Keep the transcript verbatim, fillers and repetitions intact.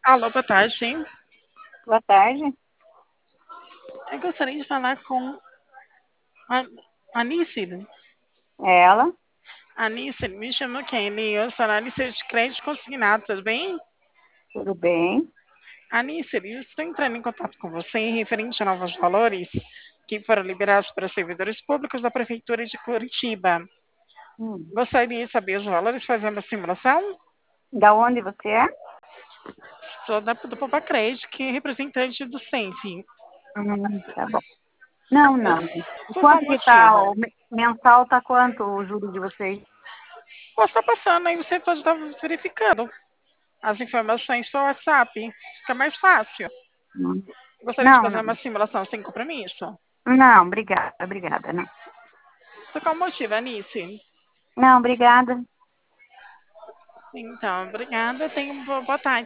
Alô, boa tarde, sim. Boa tarde. Eu gostaria de falar com a Anice. É ela? Anice, me chama Kelly. Eu sou analista de crédito consignado, tudo bem? Tudo bem? Anice, eu estou entrando em contato com você em referente a novos valores que foram liberados para servidores públicos da Prefeitura de Curitiba. Hum. Gostaria de saber os valores, fazer uma simulação? Da onde você é? Sou da, do Poupa Crédito, que é representante do SENF. Hum, tá bom. Não, não. E Por qual quanto que tá? motivo? O me- mensal tá quanto o juro de vocês? Posso estar passando, aí você pode estar verificando as informações pelo WhatsApp. Fica mais fácil. Hum. Gostaria de Não, fazer não. uma simulação sem compromisso? Não, obrigada, obrigada, não. Por qual motivo, Anice? Não, obrigada. Então, obrigada. Tenha uma boa tarde.